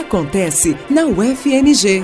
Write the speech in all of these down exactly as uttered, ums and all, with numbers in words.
acontece na U F M G.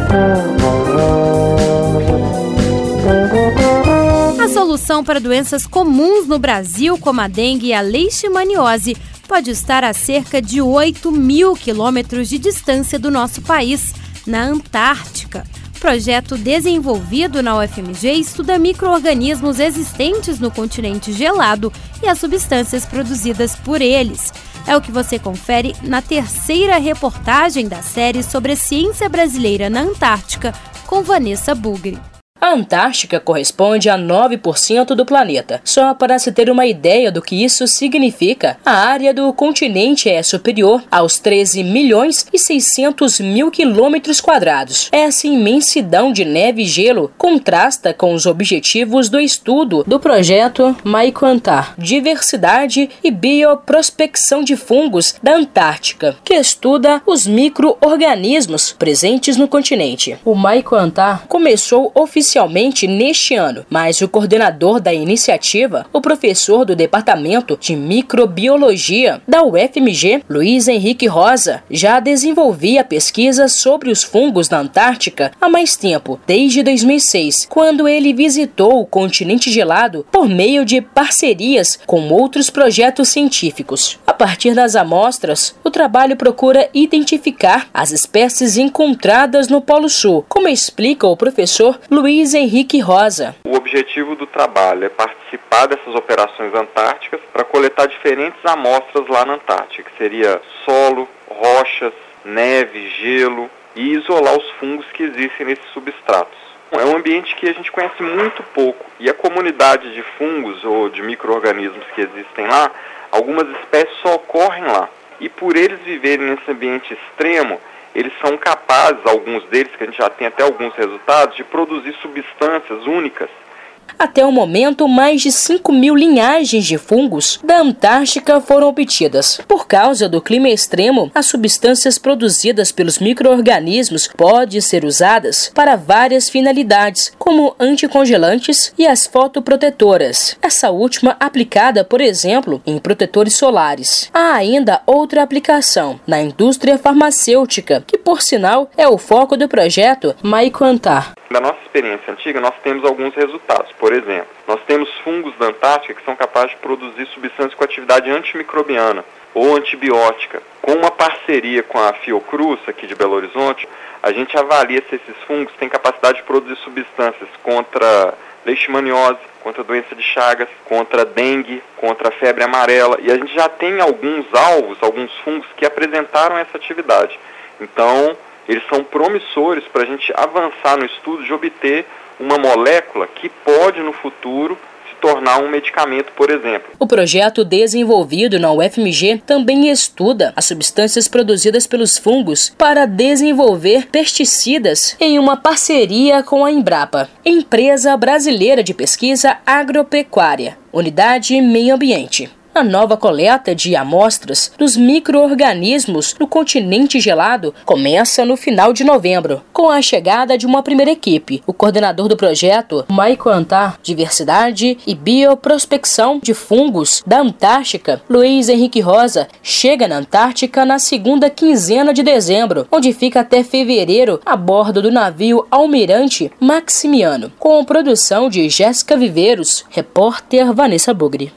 A solução para doenças comuns no Brasil, como a dengue e a leishmaniose, pode estar a cerca de oito mil quilômetros de distância do nosso país, na Antártica. O projeto desenvolvido na U F M G estuda micro-organismos existentes no continente gelado e as substâncias produzidas por eles. É o que você confere na terceira reportagem da série sobre a ciência brasileira na Antártica, com Vanessa Bugri. A Antártica corresponde a nove por cento do planeta. Só para se ter uma ideia do que isso significa, a área do continente é superior aos treze milhões e seiscentos mil quilômetros quadrados. Essa imensidão de neve e gelo contrasta com os objetivos do estudo do projeto MycoAntar, Diversidade e Bioprospecção de Fungos da Antártica, que estuda os micro-organismos presentes no continente. O MycoAntar começou oficialmente Oficialmente neste ano, mas o coordenador da iniciativa, o professor do Departamento de Microbiologia da U F M G, Luiz Henrique Rosa, já desenvolvia pesquisas sobre os fungos na Antártica há mais tempo, desde dois mil e seis, quando ele visitou o continente gelado por meio de parcerias com outros projetos científicos. A partir das amostras, o trabalho procura identificar as espécies encontradas no Polo Sul, como explica o professor Luiz Luiz Henrique Rosa. O objetivo do trabalho é participar dessas operações antárticas para coletar diferentes amostras lá na Antártica, que seria solo, rochas, neve, gelo, e isolar os fungos que existem nesses substratos. É um ambiente que a gente conhece muito pouco, e a comunidade de fungos ou de micro-organismos que existem lá, algumas espécies só ocorrem lá. E por eles viverem nesse ambiente extremo, eles são capazes, alguns deles, que a gente já tem até alguns resultados, de produzir substâncias únicas. Até o momento, mais de cinco mil linhagens de fungos da Antártica foram obtidas. Por causa do clima extremo, as substâncias produzidas pelos micro-organismos podem ser usadas para várias finalidades, como anticongelantes e as fotoprotetoras. Essa última aplicada, por exemplo, em protetores solares. Há ainda outra aplicação, na indústria farmacêutica, que, por sinal, é o foco do projeto MycoAntar. Na nossa experiência antiga, nós temos alguns resultados. Por exemplo, nós temos fungos da Antártica que são capazes de produzir substâncias com atividade antimicrobiana ou antibiótica. Com uma parceria com a Fiocruz, aqui de Belo Horizonte, a gente avalia se esses fungos têm capacidade de produzir substâncias contra leishmaniose, contra doença de Chagas, contra dengue, contra febre amarela. E a gente já tem alguns alvos, alguns fungos que apresentaram essa atividade. Então, eles são promissores para a gente avançar no estudo de obter uma molécula que pode, no futuro, se tornar um medicamento, por exemplo. O projeto desenvolvido na U F M G também estuda as substâncias produzidas pelos fungos para desenvolver pesticidas em uma parceria com a Embrapa, Empresa Brasileira de Pesquisa Agropecuária, Unidade Meio Ambiente. A nova coleta de amostras dos micro-organismos no continente gelado começa no final de novembro, com a chegada de uma primeira equipe. O coordenador do projeto, MycoAntar, Diversidade e Bioprospecção de Fungos da Antártica, Luiz Henrique Rosa, chega na Antártica na segunda quinzena de dezembro, onde fica até fevereiro a bordo do navio Almirante Maximiano, com produção de Jéssica Viveiros, repórter Vanessa Bugri.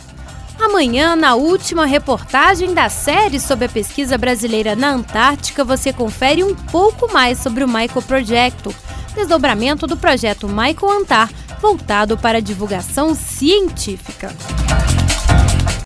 Amanhã, na última reportagem da série sobre a pesquisa brasileira na Antártica, você confere um pouco mais sobre o MycoProjecto, desdobramento do projeto MycoAntar, voltado para a divulgação científica.